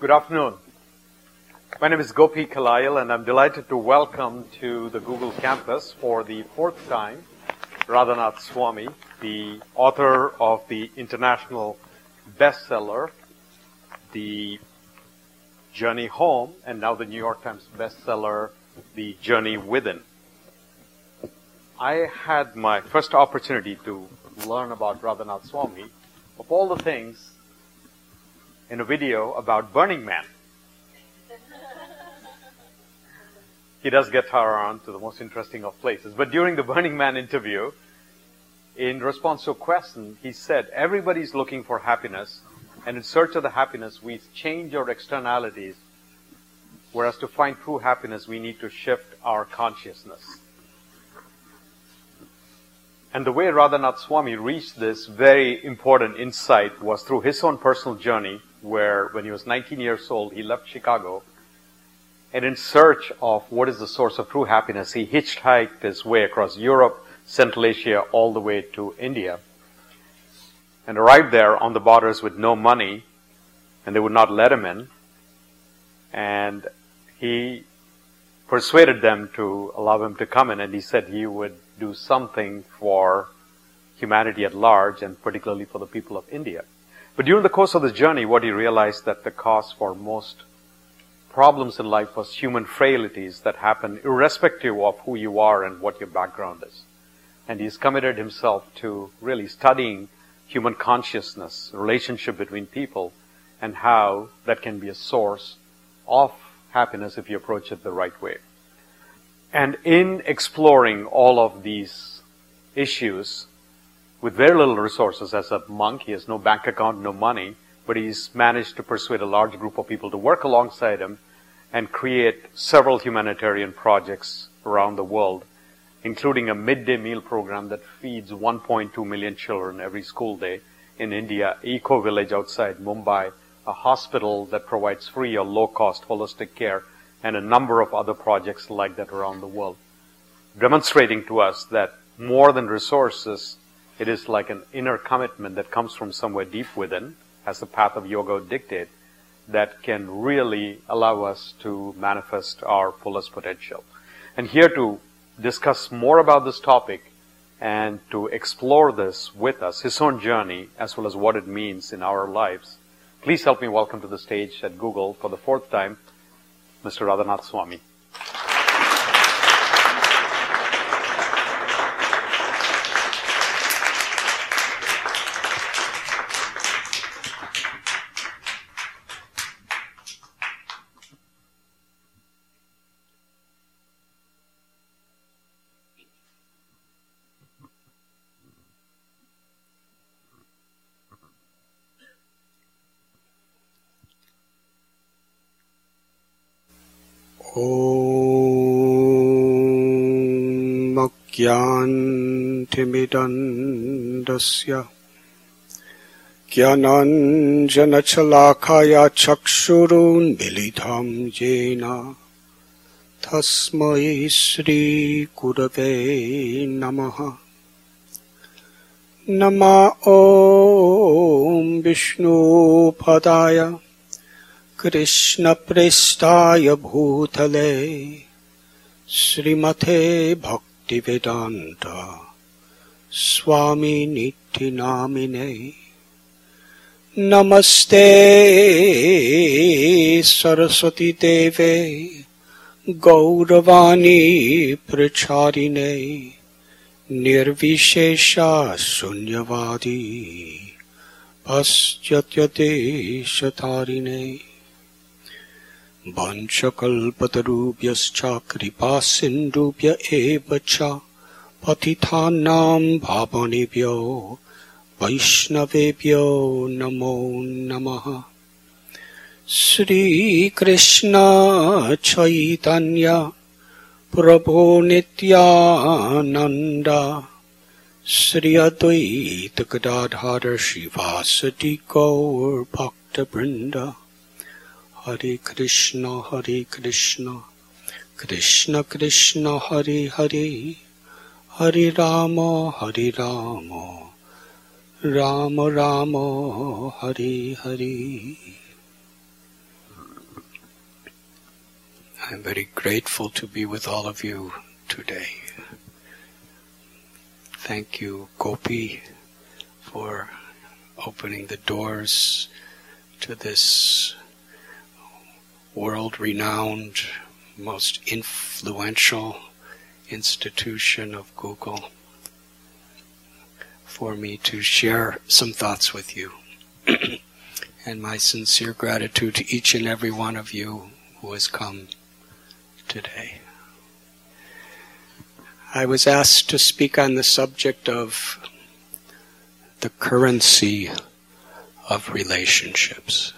Good afternoon. My name is Gopi Kalayal, and I'm delighted to welcome to the Google campus for the fourth time Radhanath Swami, the author of the international bestseller, The Journey Home, and now the New York Times bestseller, The Journey Within. I had my first opportunity to learn about Radhanath Swami, of all the things, in a video about Burning Man. He does get around to the most interesting of places. But during the Burning Man interview, in response to a question, he said, everybody's looking for happiness, and in search of the happiness, we change our externalities, whereas to find true happiness, we need to shift our consciousness. And the way Radhanath Swami reached this very important insight was through his own personal journey, where when he was 19 years old, he left Chicago, and in search of what is the source of true happiness, he hitchhiked his way across Europe, Central Asia, all the way to India, and arrived there on the borders with no money, and they would not let him in. And he persuaded them to allow him to come in, and he said he would do something for humanity at large, and particularly for the people of India. But during the course of the journey, what he realized that the cause for most problems in life was human frailties that happen irrespective of who you are and what your background is. And he's committed himself to really studying human consciousness, relationship between people, and how that can be a source of happiness if you approach it the right way. And in exploring all of these issues, with very little resources as a monk, he has no bank account, no money, but he's managed to persuade a large group of people to work alongside him and create several humanitarian projects around the world, including a midday meal program that feeds 1.2 million children every school day in India, eco-village outside Mumbai, a hospital that provides free or low-cost holistic care, and a number of other projects like that around the world, demonstrating to us that more than resources, it is like an inner commitment that comes from somewhere deep within, as the path of yoga would dictate, that can really allow us to manifest our fullest potential. And here to discuss more about this topic and to explore this with us, his own journey, as well as what it means in our lives, please help me welcome to the stage at Google for the fourth time, Mr. Radhanath Swami. Om Jnantimidandasya Jnananjanachalakaya Chakshurunmilitam Jena Tasmai Sri Gurave Namaha. Nama Om Vishnu Padaya Krishna Prestaya Bhutale Srimate Bhaktivedanta Swami Niti Namine. Namaste Saraswati Deve Gauravani Pracharine Nirvishesha Sunyavadi Paschyatyate Shatarine. Vanchakalpatarubhyascha kripasindubhya evacha patithanam bhavanebhyo vaishnavebhyo namo namaha. Sri Krishna Chaitanya Prabhu Nityananda Sri Advaita Gadadhara Shivasati Gaur Bhakta Vrinda. Hare Krishna, Krishna Krishna, Hare Hare, Hare Rama, Rama Rama, Hare Hare. I'm very grateful to be with all of you today. Thank you, Gopi, for opening the doors to this world-renowned, most influential institution of Google, for me to share some thoughts with you. And my sincere gratitude to each and every one of you who has come today. I was asked to speak on the subject of the currency of relationships.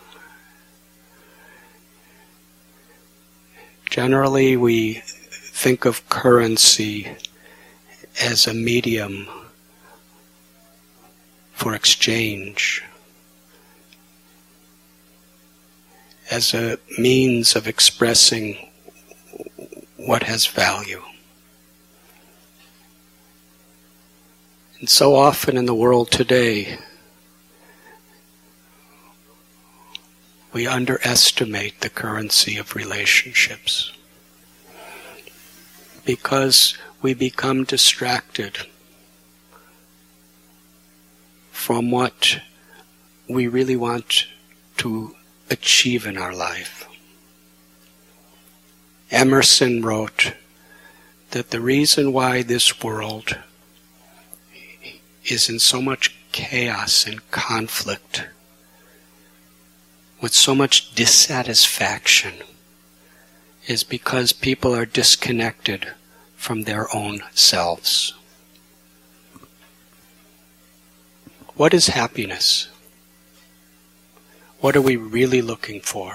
Generally, we think of currency as a medium for exchange, as a means of expressing what has value. And so often in the world today, we underestimate the currency of relationships because we become distracted from what we really want to achieve in our life. Emerson wrote that the reason why this world is in so much chaos and conflict, with so much dissatisfaction, is because people are disconnected from their own selves. What is happiness? What are we really looking for?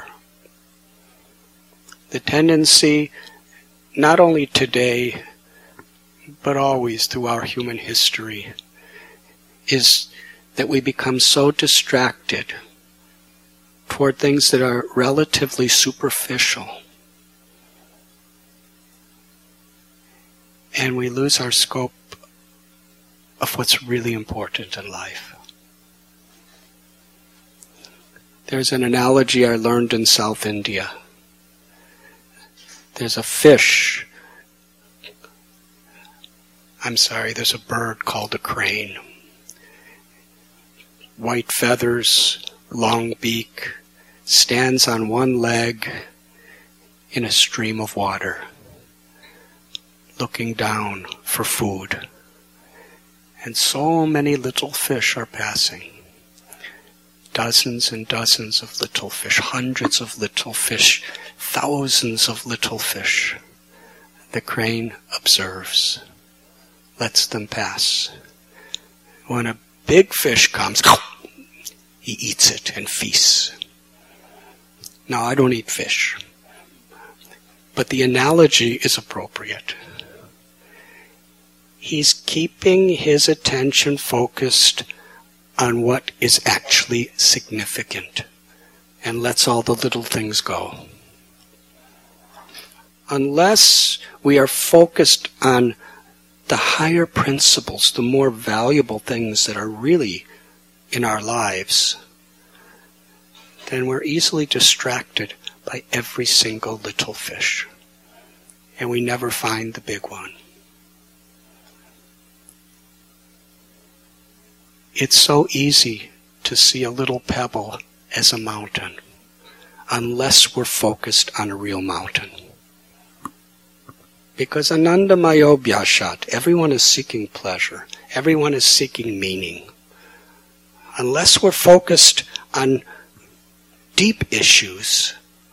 The tendency, not only today, but always through our human history, is that we become so distracted toward things that are relatively superficial, and we lose our scope of what's really important in life. There's an analogy I learned in South India. There's a bird called a crane. White feathers, long beak, stands on one leg in a stream of water, looking down for food. And so many little fish are passing. Dozens and dozens of little fish, hundreds of little fish, thousands of little fish. The crane observes, lets them pass. When a big fish comes, he eats it and feasts. Now, I don't eat fish, but the analogy is appropriate. He's keeping his attention focused on what is actually significant and lets all the little things go. Unless we are focused on the higher principles, the more valuable things that are really in our lives, then we're easily distracted by every single little fish, and we never find the big one. It's so easy to see a little pebble as a mountain, unless we're focused on a real mountain. Because Anandamayo Bhyashat, everyone is seeking pleasure, everyone is seeking meaning. Unless we're focused on deep issues,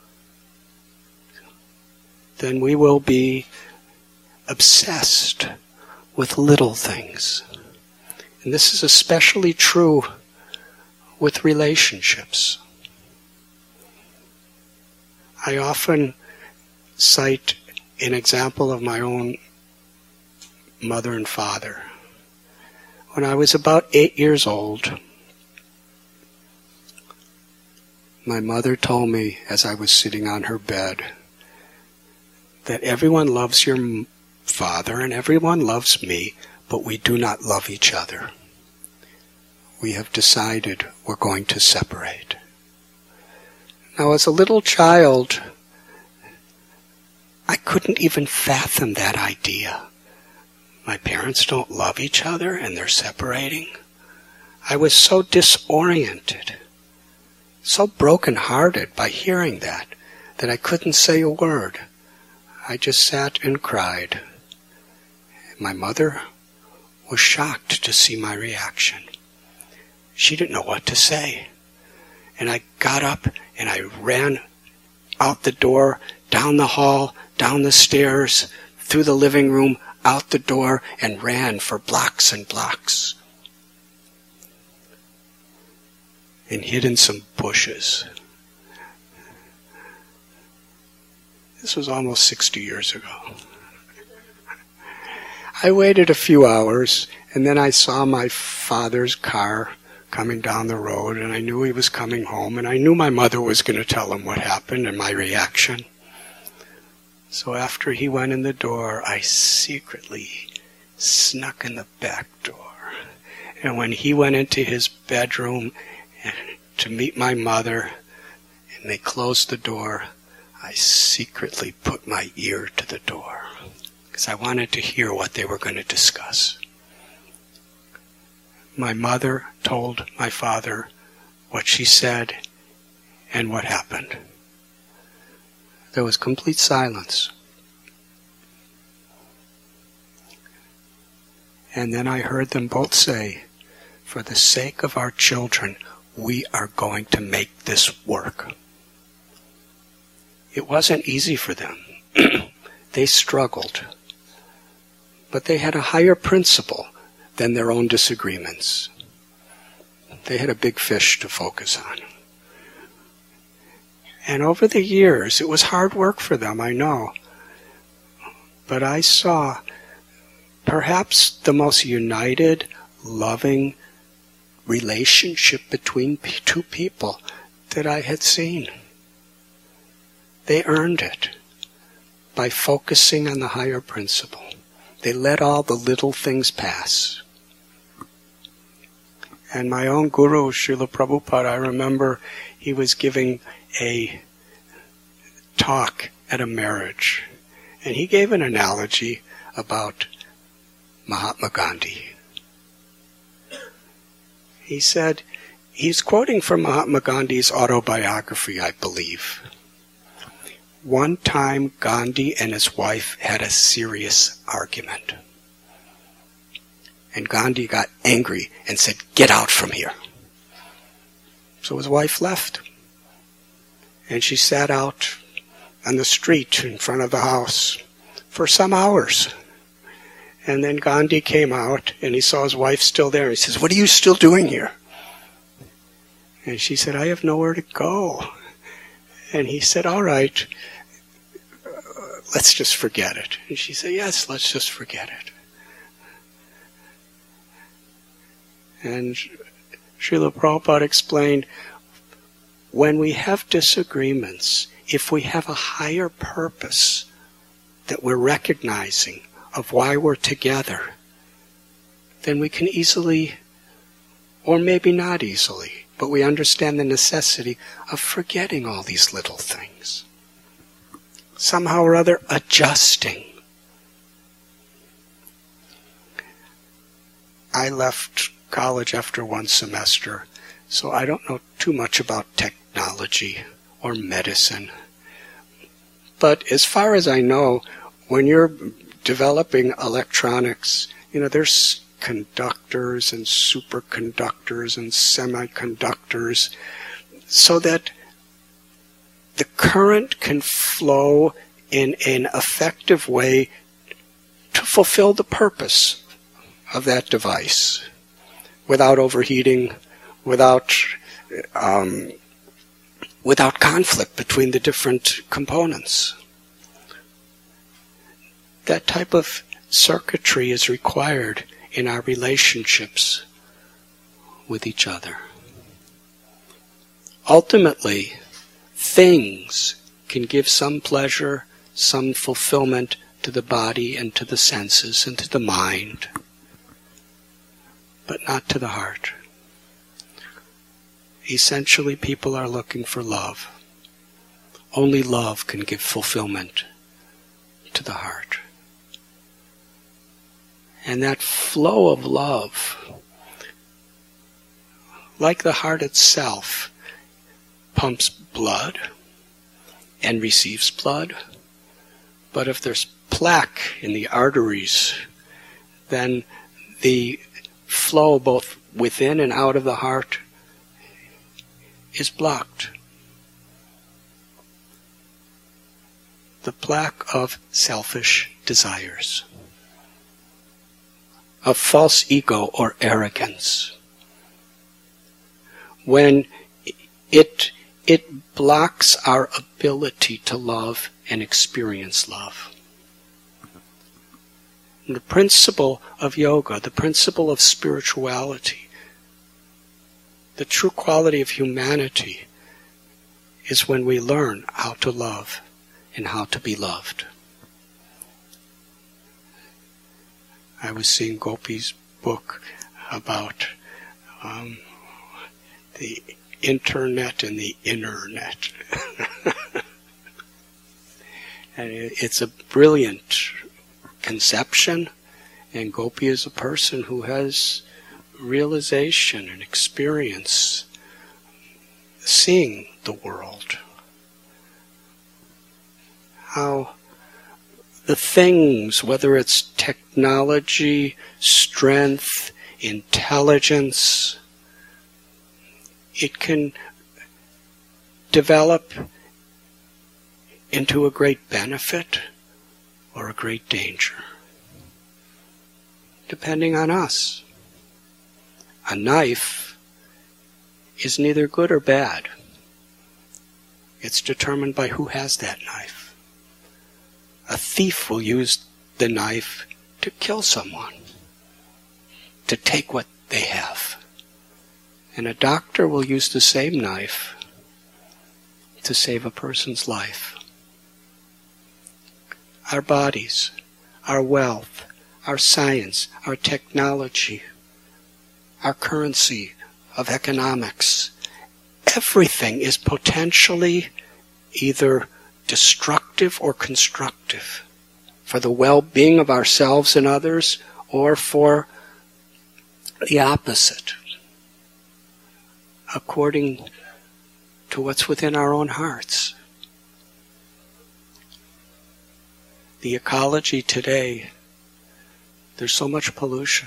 then we will be obsessed with little things. And this is especially true with relationships. I often cite an example of my own mother and father. When I was about 8 years old, my mother told me as I was sitting on her bed that everyone loves your father and everyone loves me, but we do not love each other. We have decided we're going to separate. Now, as a little child, I couldn't even fathom that idea. My parents don't love each other and they're separating. I was so disoriented, so broken-hearted by hearing that I couldn't say a word. I just sat and cried. My mother was shocked to see my reaction. She didn't know what to say. And I got up and I ran out the door, down the hall, down the stairs, through the living room, out the door, and ran for blocks and blocks. And hid in some bushes. This was almost 60 years ago. I waited a few hours, and then I saw my father's car coming down the road, and I knew he was coming home, and I knew my mother was going to tell him what happened and my reaction. So after he went in the door, I secretly snuck in the back door. And when he went into his bedroom to meet my mother, and they closed the door, I secretly put my ear to the door, because I wanted to hear what they were going to discuss. My mother told my father what she said and what happened. There was complete silence. And then I heard them both say, for the sake of our children, we are going to make this work. It wasn't easy for them. They struggled. But they had a higher principle than their own disagreements. They had a big fish to focus on. And over the years, it was hard work for them, I know. But I saw perhaps the most united, loving relationship between two people that I had seen. They earned it by focusing on the higher principle. They let all the little things pass. And my own guru, Srila Prabhupada, I remember he was giving a talk at a marriage. And he gave an analogy about Mahatma Gandhi. He said, he's quoting from Mahatma Gandhi's autobiography, I believe. One time Gandhi and his wife had a serious argument. And Gandhi got angry and said, "Get out from here." So his wife left. And she sat out on the street in front of the house for some hours. And then Gandhi came out and he saw his wife still there. He says, "What are you still doing here?" And she said, "I have nowhere to go." And he said, "All right, let's just forget it." And she said, "Yes, let's just forget it." And Srila Prabhupada explained, when we have disagreements, if we have a higher purpose that we're recognizing of why we're together, then we can easily, or maybe not easily, but we understand the necessity of forgetting all these little things. Somehow or other adjusting. I left college after one semester, so I don't know too much about technology or medicine. But as far as I know, when you're developing electronics, there's conductors and superconductors and semiconductors, so that the current can flow in an effective way to fulfill the purpose of that device, without overheating, without conflict between the different components. That type of circuitry is required in our relationships with each other. Ultimately, things can give some pleasure, some fulfillment to the body and to the senses and to the mind, but not to the heart. Essentially, people are looking for love. Only love can give fulfillment to the heart. And that flow of love, like the heart itself, pumps blood and receives blood. But if there's plaque in the arteries, then the flow both within and out of the heart is blocked. The plaque of selfish desires, of false ego or arrogance. When it blocks our ability to love and experience love. And the principle of yoga, the principle of spirituality, the true quality of humanity is when we learn how to love and how to be loved. I was seeing Gopi's book about the internet and the internet. And it's a brilliant conception, and Gopi is a person who has realization and experience seeing the world. How the things, whether it's technology, strength, intelligence, it can develop into a great benefit or a great danger, depending on us. A knife is neither good or bad. It's determined by who has that knife. A thief will use the knife to kill someone, to take what they have. And a doctor will use the same knife to save a person's life. Our bodies, our wealth, our science, our technology, our currency of economics, everything is potentially either destructive or constructive for the well-being of ourselves and others, or for the opposite, according to what's within our own hearts. The ecology today, there's so much pollution.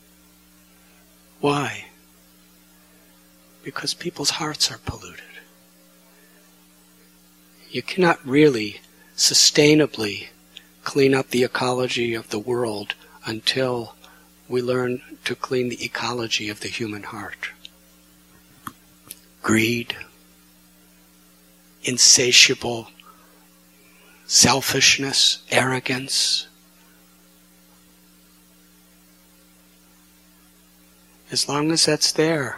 Why? Because people's hearts are polluted. You cannot really sustainably clean up the ecology of the world until we learn to clean the ecology of the human heart. Greed, insatiable selfishness, arrogance. As long as that's there,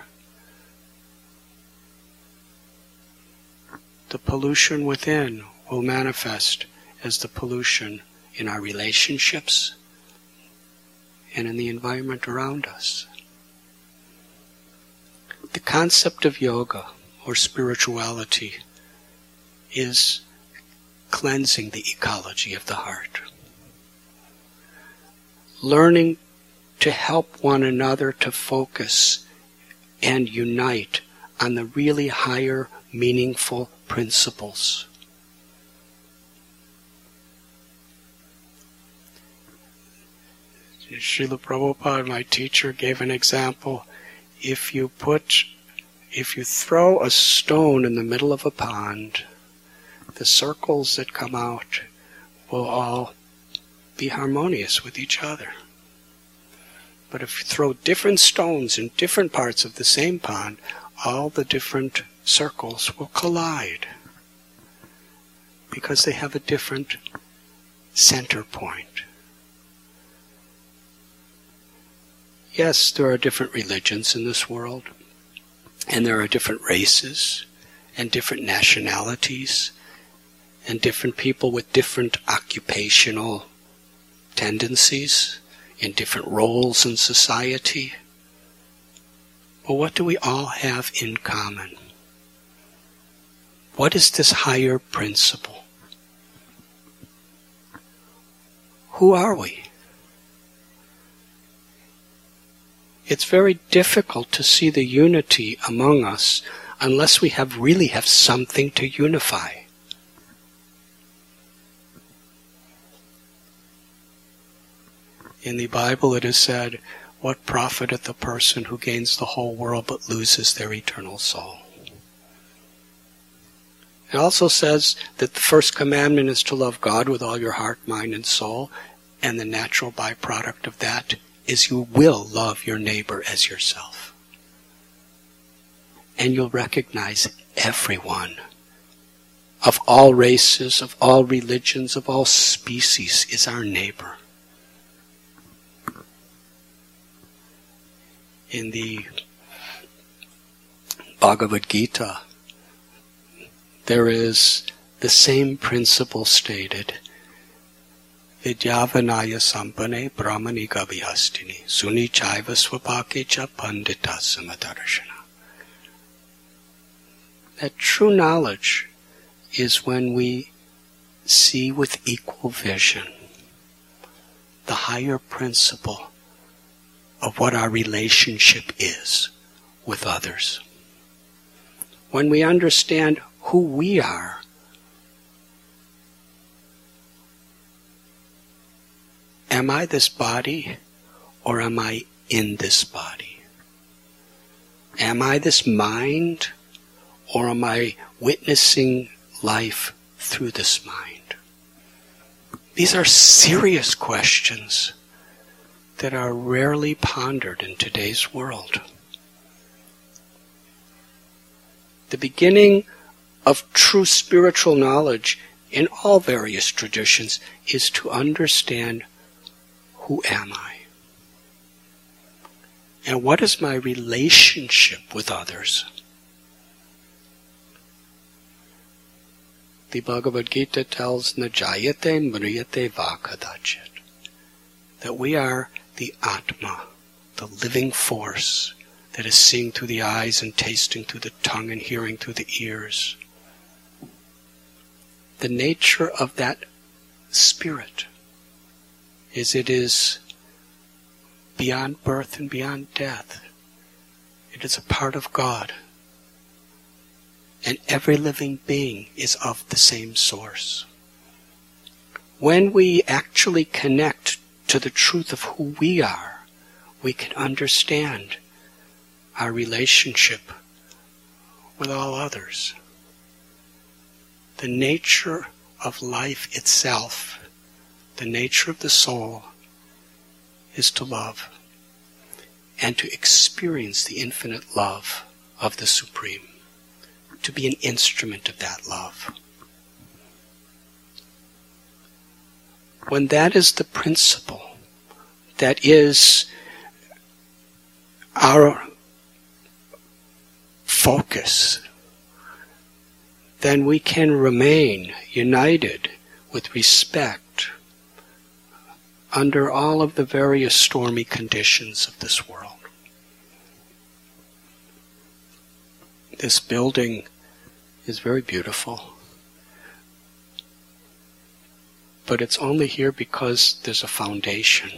the pollution within will manifest as the pollution in our relationships and in the environment around us. The concept of yoga or spirituality is cleansing the ecology of the heart. Learning to help one another to focus and unite on the really higher, meaningful principles. Srila Prabhupada, my teacher, gave an example. If you throw a stone in the middle of a pond, the circles that come out will all be harmonious with each other. But if you throw different stones in different parts of the same pond, all the different circles will collide because they have a different center point. Yes, there are different religions in this world, and there are different races and different nationalities and different people with different occupational tendencies in different roles in society. But what do we all have in common? What is this higher principle? who are we? It's very difficult to see the unity among us unless we really have something to unify. In the Bible it is said, "What profiteth the person who gains the whole world but loses their eternal soul?" It also says that the first commandment is to love God with all your heart, mind, and soul, and the natural byproduct of that is you will love your neighbor as yourself. And you'll recognize everyone, of all races, of all religions, of all species, is our neighbor. In the Bhagavad Gita, there is the same principle stated. Vidyavanaya sampane brahmani gabhyastini suni chaiva swapake cha pandita samadarshana. That true knowledge is when we see with equal vision the higher principle of what our relationship is with others. When we understand who we are, am I this body or am I in this body? Am I this mind or am I witnessing life through this mind? These are serious questions that are rarely pondered in today's world. The beginning of true spiritual knowledge in all various traditions is to understand, who am I? And what is my relationship with others? The Bhagavad Gita tells Najayate Mriyate Va Kadachit, that we are the Atma, the living force that is seeing through the eyes and tasting through the tongue and hearing through the ears. The nature of that spirit is it is beyond birth and beyond death. It is a part of God. And every living being is of the same source. When we actually connect to the truth of who we are, we can understand our relationship with all others. The nature of life itself, the nature of the soul, is to love and to experience the infinite love of the Supreme, to be an instrument of that love. When that is the principle, that is our focus, then we can remain united with respect under all of the various stormy conditions of this world. This building is very beautiful, but it's only here because there's a foundation.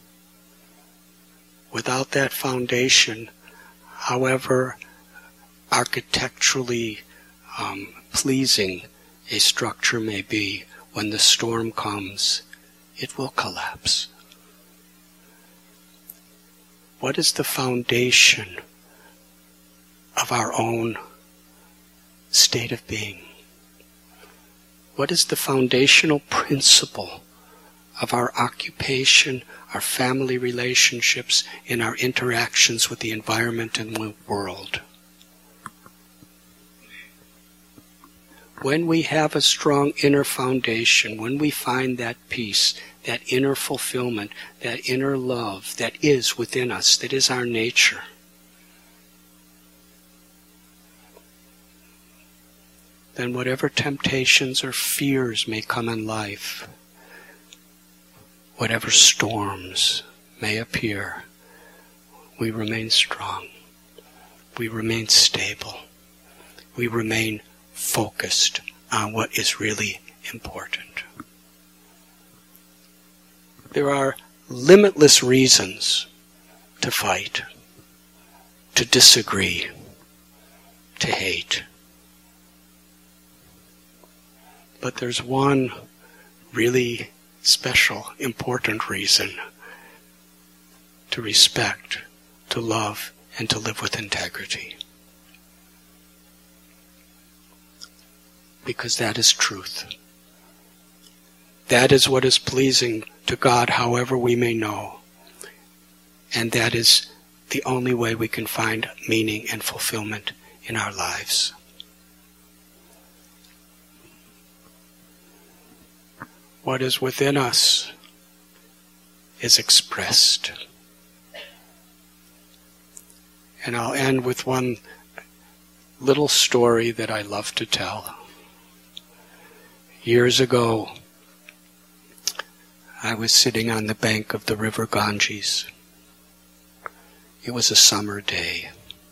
Without that foundation, however architecturally pleasing a structure may be, when the storm comes, it will collapse. What is the foundation of our own state of being? What is the foundational principle of our occupation, our family relationships, and our interactions with the environment and the world? When we have a strong inner foundation, when we find that peace, that inner fulfillment, that inner love that is within us, that is our nature, then whatever temptations or fears may come in life, whatever storms may appear, we remain strong, we remain stable, we remain focused on what is really important. There are limitless reasons to fight, to disagree, to hate. But there's one really special, important reason to respect, to love, and to live with integrity. Because that is truth. That is what is pleasing to God, however we may know. And that is the only way we can find meaning and fulfillment in our lives. What is within us is expressed. And I'll end with one little story that I love to tell. Years ago, I was sitting on the bank of the river Ganges. It was a summer day.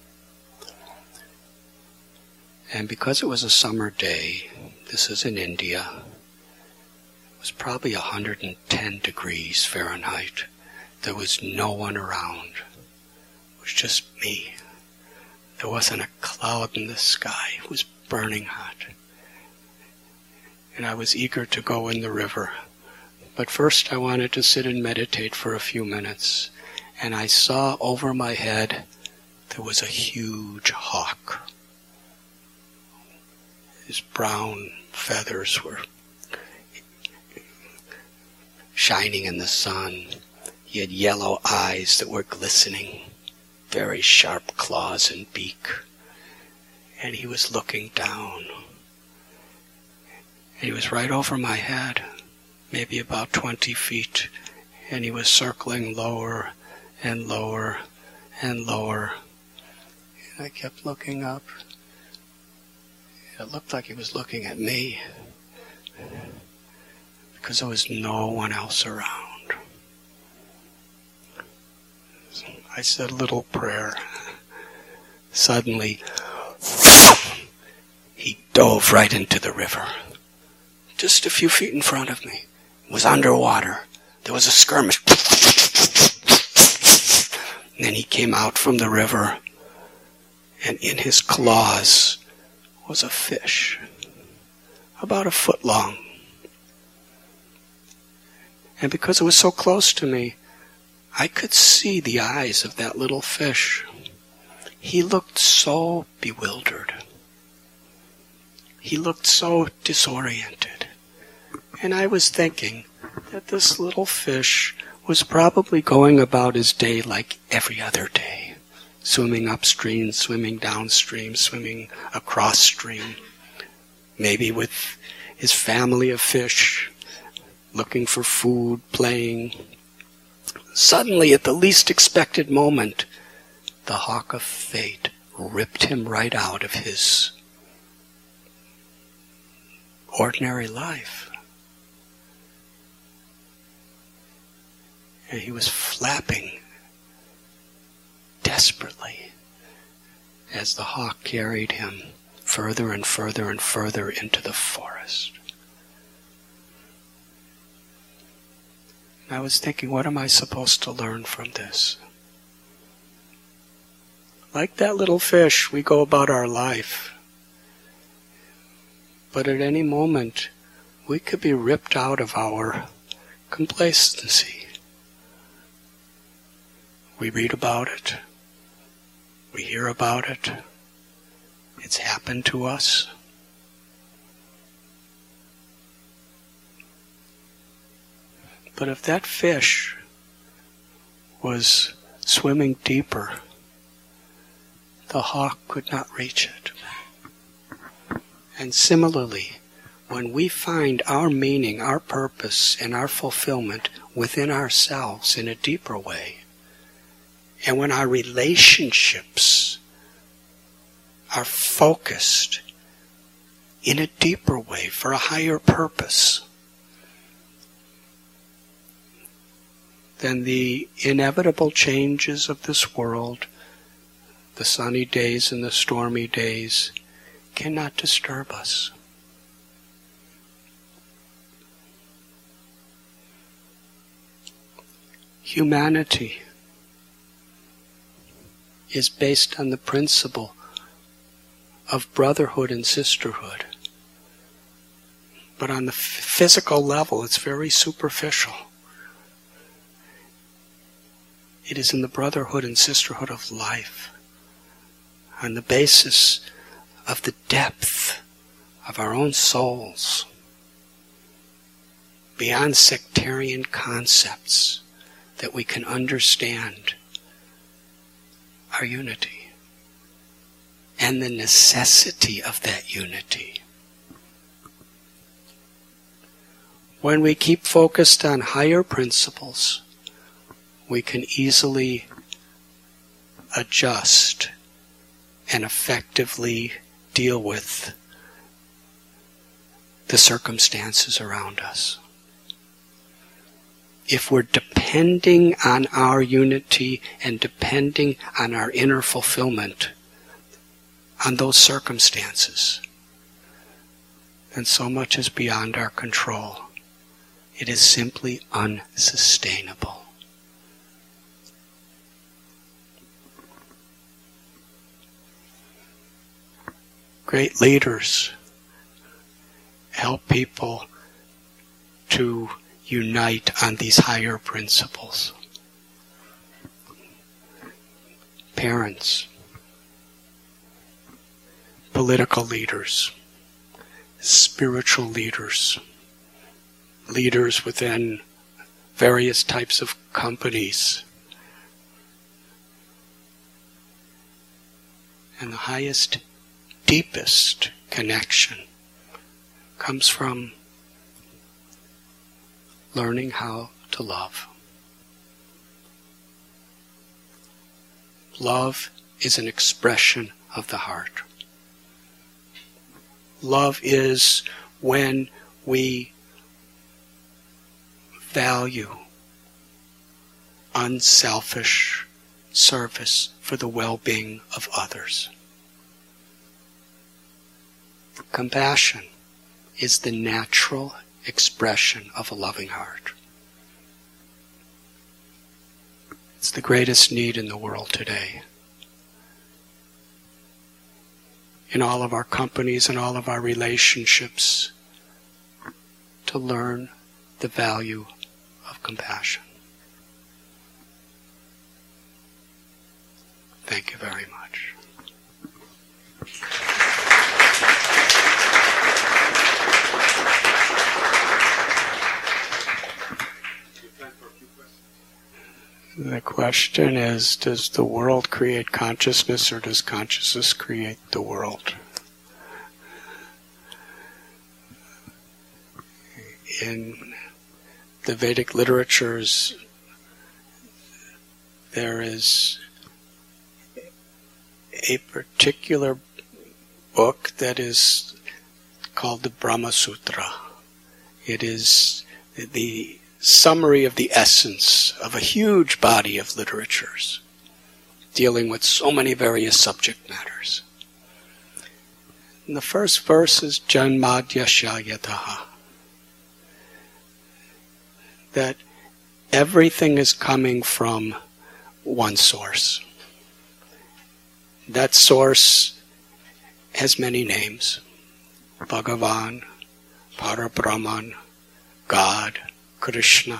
And because it was a summer day, this is in India, it was probably 110 degrees Fahrenheit. There was no one around. It was just me. There wasn't a cloud in the sky. It was burning hot. And I was eager to go in the river. But first I wanted to sit and meditate for a few minutes. And I saw over my head there was a huge hawk. His brown feathers were shining in the sun. He had yellow eyes that were glistening, very sharp claws and beak. And he was looking down. And he was right over my head, maybe about 20 feet. And he was circling lower and lower and lower. And I kept looking up. It looked like he was looking at me, because there was no one else around. So I said a little prayer. Suddenly, he dove right into the river. Just a few feet in front of me. It was underwater. There was a skirmish. And then he came out from the river, and in his claws was a fish, about a foot long. And because it was so close to me, I could see the eyes of that little fish. He looked so bewildered. He looked so disoriented. And I was thinking that this little fish was probably going about his day like every other day. Swimming upstream, swimming downstream, swimming across stream. Maybe with his family of fish, looking for food, playing. Suddenly, at the least expected moment, the hawk of fate ripped him right out of his ordinary life. And he was flapping desperately as the hawk carried him further and further and further into the forest. And I was thinking, what am I supposed to learn from this? Like that little fish, we go about our life. But at any moment, we could be ripped out of our complacency. We read about it. We hear about it. It's happened to us. But if that fish was swimming deeper, the hawk could not reach it. And similarly, when we find our meaning, our purpose, and our fulfillment within ourselves in a deeper way, and when our relationships are focused in a deeper way for a higher purpose, then the inevitable changes of this world, the sunny days and the stormy days, cannot disturb us. humanity is based on the principle of brotherhood and sisterhood. But on the physical level, it's very superficial. It is in the brotherhood and sisterhood of life, on the basis of the depth of our own souls, beyond sectarian concepts, that we can understand our unity and the necessity of that unity. When we keep focused on higher principles, we can easily adjust and effectively deal with the circumstances around us. If we're depending on our unity and depending on our inner fulfillment on those circumstances, then so much is beyond our control. It is simply unsustainable. Great leaders help people to unite on these higher principles. Parents, political leaders, spiritual leaders, leaders within various types of companies. And the highest, deepest connection comes from learning how to love. Love is an expression of the heart. Love is when we value unselfish service for the well-being of others. Compassion is the natural expression of a loving heart. It's the greatest need in the world today. In all of our companies and all of our relationships, to learn the value of compassion. Thank you very much. The question is, does the world create consciousness or does consciousness create the world? In the Vedic literatures, there is a particular book that is called the Brahma Sutra. It is the summary of the essence of a huge body of literatures dealing with so many various subject matters. And the first verse is Janmadhyasya Yataha, that everything is coming from one source. That source has many names: Bhagavan, Parabrahman, God, Krishna.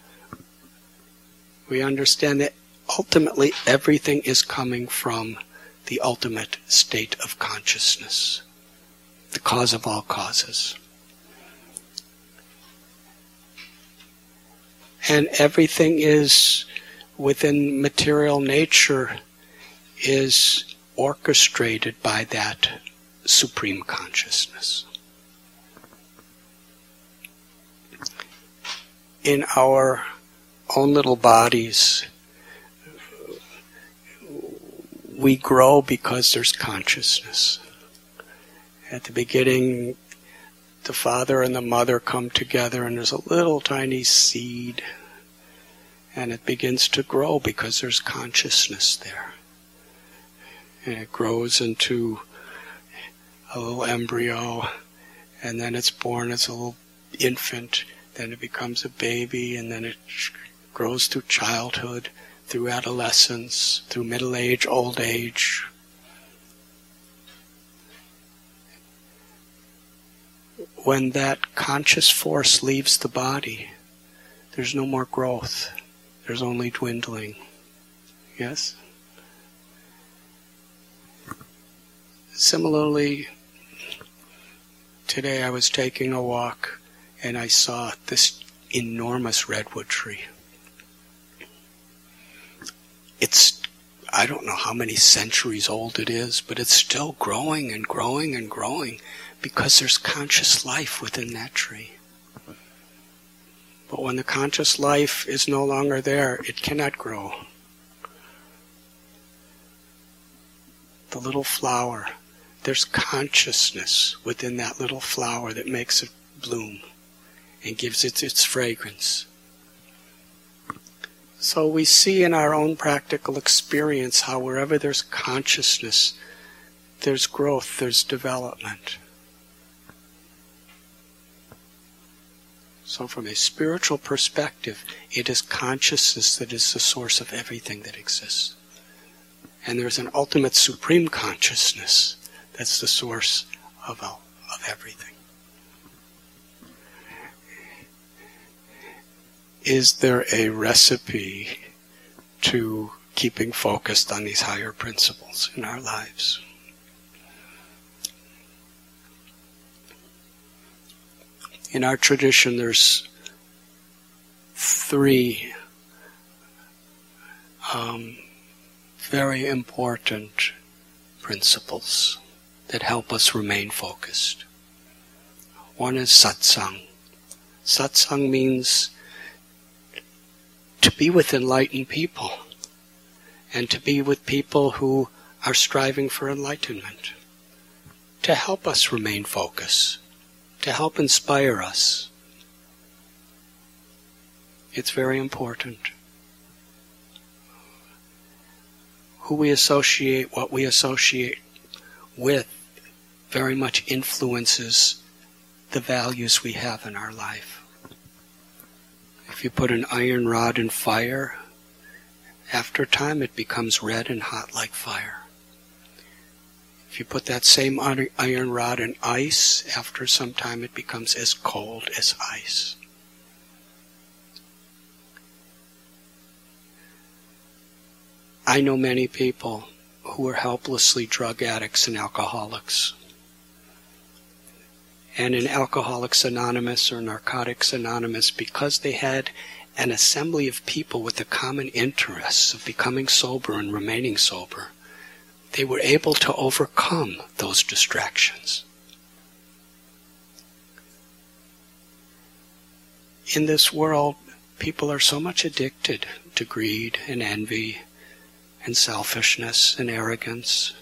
We understand that ultimately everything is coming from the ultimate state of consciousness, the cause of all causes. And everything is within material nature is orchestrated by that supreme consciousness. In our own little bodies, we grow because there's consciousness. At the beginning, the father and the mother come together and there's a little tiny seed, and it begins to grow because there's consciousness there. And it grows into a little embryo, and then it's born as a little infant. Then it becomes a baby, and then it grows through childhood, through adolescence, through middle age, old age. When that conscious force leaves the body, there's no more growth. There's only dwindling. Yes? Similarly, today I was taking a walk and I saw this enormous redwood tree. I don't know how many centuries old it is, but it's still growing and growing and growing because there's conscious life within that tree. But when the conscious life is no longer there, it cannot grow. The little flower, there's consciousness within that little flower that makes it bloom and gives it its fragrance. So we see in our own practical experience how wherever there's consciousness, there's growth, there's development. So from a spiritual perspective, it is consciousness that is the source of everything that exists. And there's an ultimate supreme consciousness that's the source of everything. Is there a recipe to keeping focused on these higher principles in our lives? In our tradition, there's three very important principles that help us remain focused. One is satsang. Satsang means to be with enlightened people and to be with people who are striving for enlightenment, to help us remain focused, to help inspire us. It's very important. Who we associate, what we associate with, very much influences the values we have in our life. If you put an iron rod in fire, after time it becomes red and hot like fire. If you put that same iron rod in ice, after some time it becomes as cold as ice. I know many people who are helplessly drug addicts and alcoholics. And in Alcoholics Anonymous or Narcotics Anonymous, because they had an assembly of people with the common interests of becoming sober and remaining sober, they were able to overcome those distractions. In this world, people are so much addicted to greed and envy and selfishness and arrogance.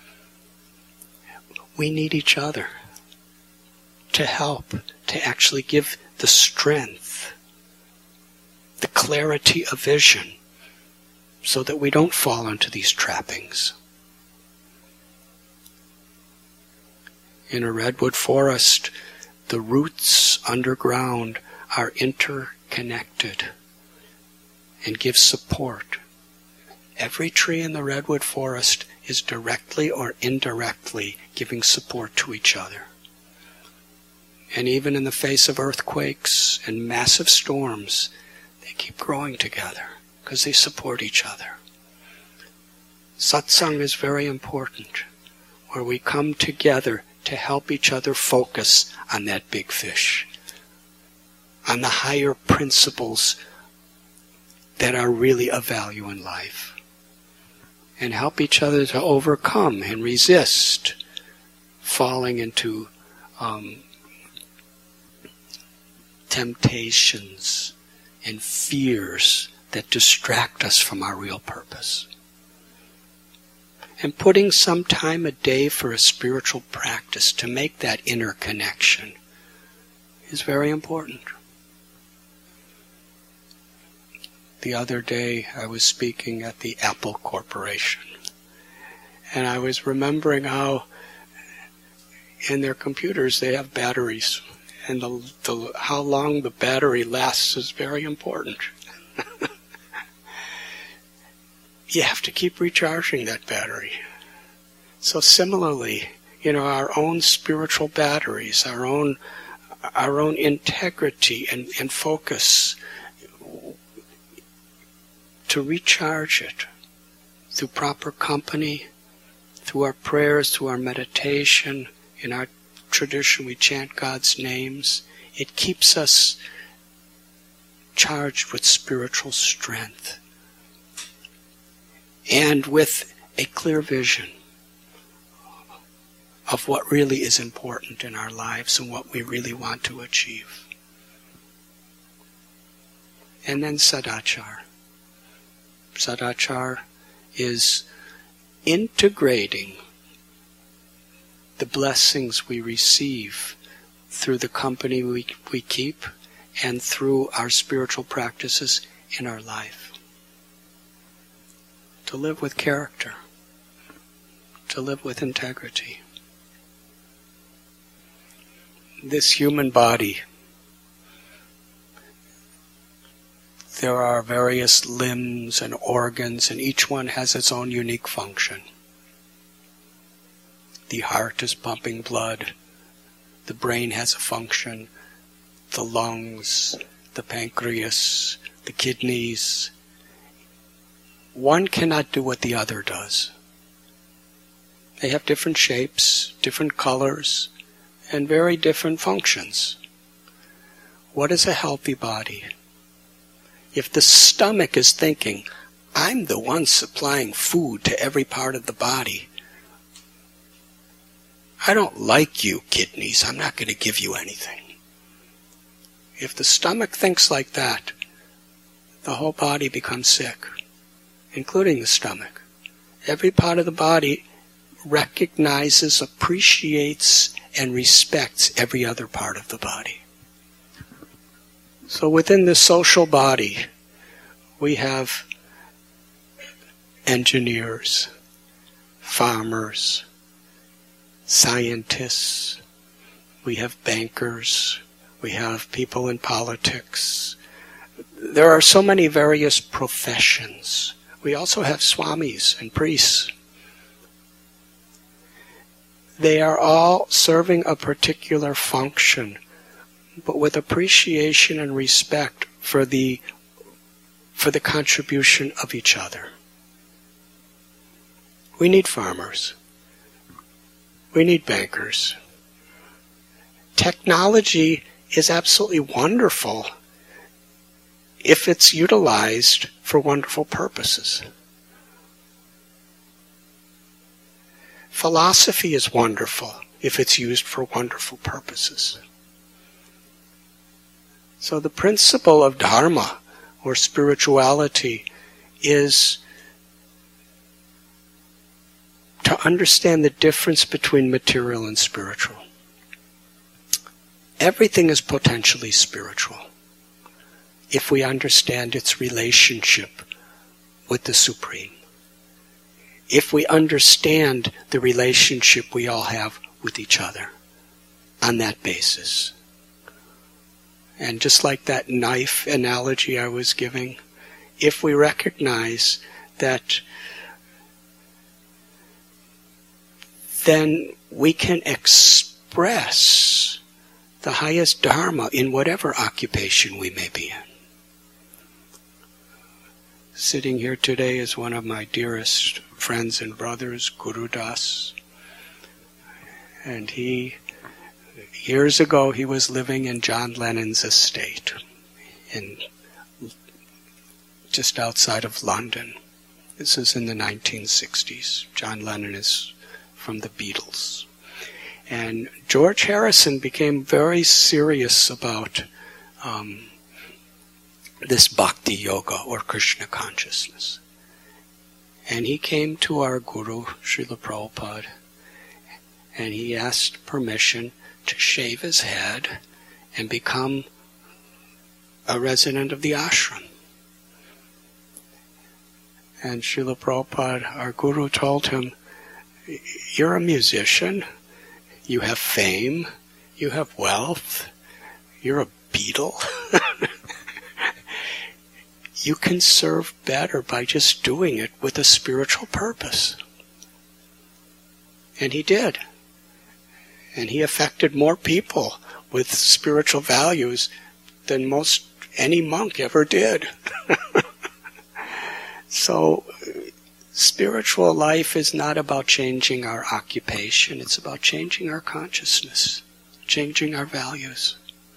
We need each other to help, to actually give the strength, the clarity of vision, so that we don't fall into these trappings. In a redwood forest, the roots underground are interconnected and give support. Every tree in the redwood forest is directly or indirectly giving support to each other. And even in the face of earthquakes and massive storms, they keep growing together because they support each other. Satsang is very important, where we come together to help each other focus on that big fish, on the higher principles that are really of value in life, and help each other to overcome and resist falling into temptations and fears that distract us from our real purpose. And putting some time a day for a spiritual practice to make that inner connection is very important. The other day I was speaking at the Apple Corporation, and I was remembering how in their computers they have batteries, and how long the battery lasts is very important. you have to keep recharging that battery. So similarly, our own spiritual batteries, our own integrity and focus, to recharge it through proper company, through our prayers, through our meditation. In our tradition, we chant God's names. It keeps us charged with spiritual strength and with a clear vision of what really is important in our lives and what we really want to achieve. And then sadachar. Sadachar is integrating the blessings we receive through the company we keep and through our spiritual practices in our life. To live with character, to live with integrity. This human body, there are various limbs and organs, and each one has its own unique function. The heart is pumping blood, the brain has a function, the lungs, the pancreas, the kidneys. One cannot do what the other does. They have different shapes, different colors, and very different functions. What is a healthy body? If the stomach is thinking, I'm the one supplying food to every part of the body, I don't like you, kidneys, I'm not going to give you anything. If the stomach thinks like that, the whole body becomes sick, including the stomach. Every part of the body recognizes, appreciates, and respects every other part of the body. So within the social body, we have engineers, farmers, scientists, we have bankers, we have people in politics. There are so many various professions. We also have swamis and priests. They are all serving a particular function, but with appreciation and respect for the contribution of each other. We need farmers. We need bankers. Technology is absolutely wonderful if it's utilized for wonderful purposes. Philosophy is wonderful if it's used for wonderful purposes. So the principle of dharma, or spirituality, is to understand the difference between material and spiritual. Everything is potentially spiritual if we understand its relationship with the Supreme. If we understand the relationship we all have with each other on that basis. And just like that knife analogy I was giving, if we recognize that, then we can express the highest dharma in whatever occupation we may be in. Sitting here today is one of my dearest friends and brothers, Guru Das. And years ago, he was living in John Lennon's estate, just outside of London. This is in the 1960s. John Lennon is from the Beatles. And George Harrison became very serious about this bhakti yoga, or Krishna consciousness. And he came to our Guru, Srila Prabhupada, and he asked permission to shave his head and become a resident of the ashram. And Srila Prabhupada, our Guru, told him, you're a musician, you have fame, you have wealth, you're a Beatle. you can serve better by just doing it with a spiritual purpose. And he did. And he affected more people with spiritual values than most any monk ever did. So, spiritual life is not about changing our occupation. It's about changing our consciousness, changing our values.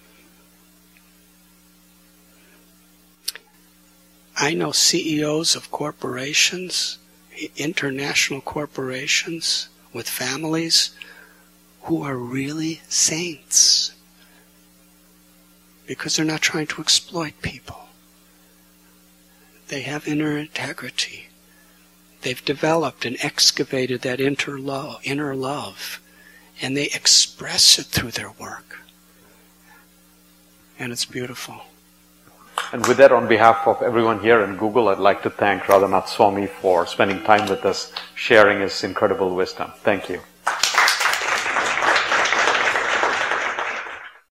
I know CEOs of corporations, international corporations with families, who are really saints because they're not trying to exploit people. They have inner integrity. They've developed and excavated that inner love, and they express it through their work. And it's beautiful. And with that, on behalf of everyone here in Google, I'd like to thank Radhanath Swami for spending time with us, sharing his incredible wisdom. Thank you.